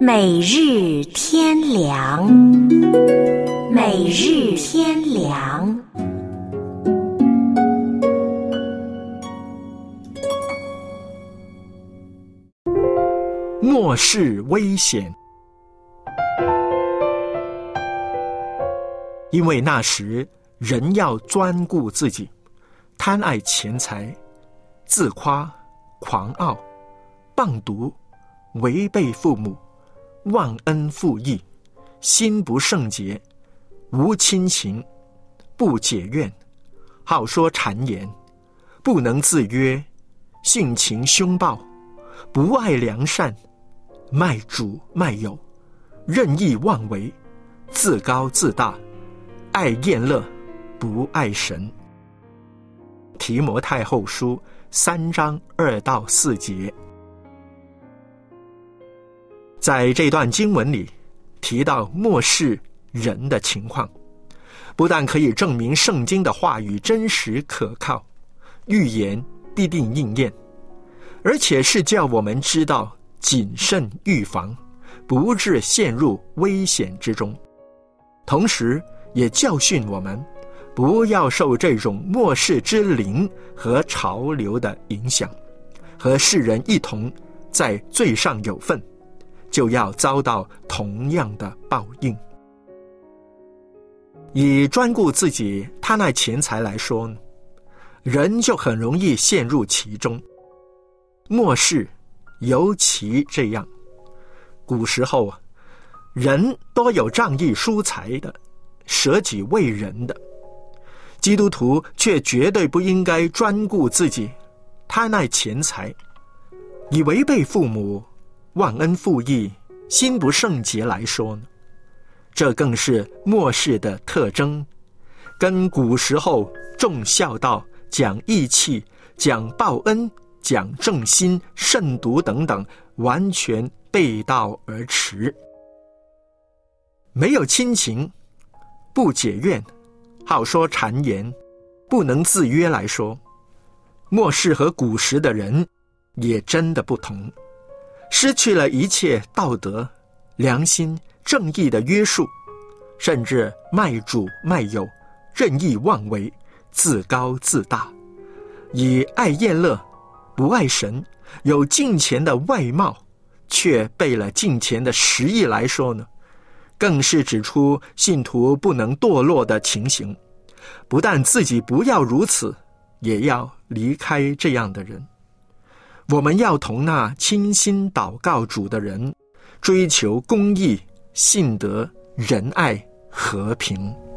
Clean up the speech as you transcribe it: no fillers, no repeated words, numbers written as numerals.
每日天良，每日天良。 末世危险，因为那时人要专顾自己，贪爱钱财，自夸，狂傲，谤毒，违背父母，忘恩负义，心不圣洁，无亲情，不解怨，好说谗言，不能自约，性情凶暴，不爱良善，卖主卖友，任意妄为，自高自大，爱厌乐，不爱神。提摩太后书3章2到4节。在这段经文里提到末世人的情况，不但可以证明圣经的话语真实可靠，预言必定应验，而且是叫我们知道谨慎预防，不致陷入危险之中，同时也教训我们不要受这种末世之灵和潮流的影响，和世人一同在罪上有份，就要遭到同样的报应。以专顾自己贪爱钱财来说，人就很容易陷入其中，末世尤其这样。古时候人多有仗义疏财的，舍己为人的，基督徒却绝对不应该专顾自己，贪爱钱财，以违背父母，忘恩负义，心不圣洁来说呢，这更是末世的特征，跟古时候重孝道、讲义气、讲报恩、讲正心、慎独等等完全背道而驰。没有亲情，不解怨，好说谗言，不能自约来说，末世和古时的人也真的不同，失去了一切道德、良心、正义的约束，甚至卖主卖友，任意妄为，自高自大，以爱厌乐，不爱神，有敬虔的外貌，却背了敬虔的实意来说呢，更是指出信徒不能堕落的情形。不但自己不要如此，也要离开这样的人。我们要同那倾心祷告主的人，追求公义、信德、仁爱、和平。